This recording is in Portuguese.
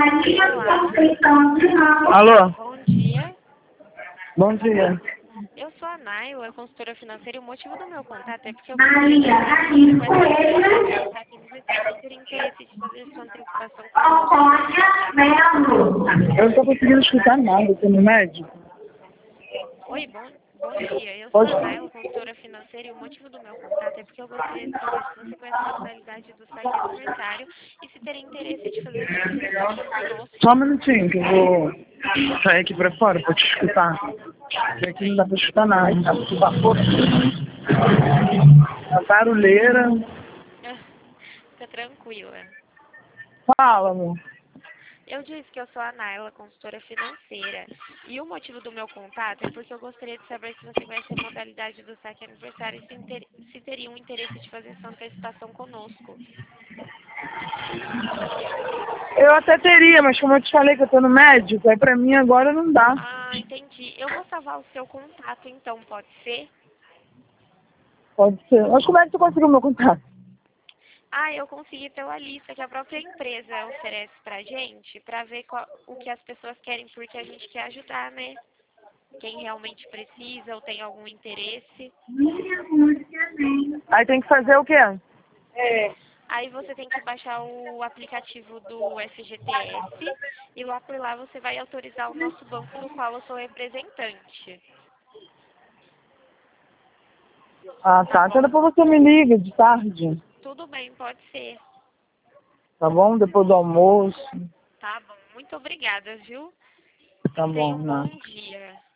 Olá, Alô? bom dia. Bom dia. Eu sou a Naila, consultora financeira, e o motivo do meu contato é porque eu gostaria de saber quais são os que você teria interesse de fazer sua antecipação conosco. Eu não tô conseguindo escutar nada, tô no médico. Oi, bom dia. Eu sou Pode... a Naila, consultora financeira, e o motivo do meu contato é porque eu gostaria de saber se você conhece a modalidade do saque aniversário e se teria interesse de fazer sua antecipação conosco. Só um minutinho que eu vou sair aqui pra fora pra te escutar. Porque aqui não dá pra escutar nada, tá muito vapor. A barulheira. Fica tranquila. Fala, amor. Eu disse que eu sou a Naila, consultora financeira, e o motivo do meu contato é porque eu gostaria de saber se você conhece a modalidade do saque aniversário e se teria um interesse de fazer sua antecipação conosco. Eu até teria, mas como eu te falei que eu tô no médico, aí pra mim agora não dá. Ah, entendi. Eu vou salvar o seu contato, então, pode ser? Pode ser. Mas como é que tu conseguiu meu contato? Ah, eu consegui pela lista que a própria empresa oferece pra gente, pra ver o que as pessoas querem, porque a gente quer ajudar, né? Quem realmente precisa ou tem algum interesse. Aí tem que fazer o quê? Aí você tem que baixar o aplicativo do FGTS e lá por lá você vai autorizar o nosso banco do qual eu sou representante. Ah, Tá tá. Então bom? depois você me liga de tarde. Tudo bem, pode ser. Tá bom? Depois do almoço. Tá bom. Muito obrigada, viu? Tá Tenha bom, um né? bom dia.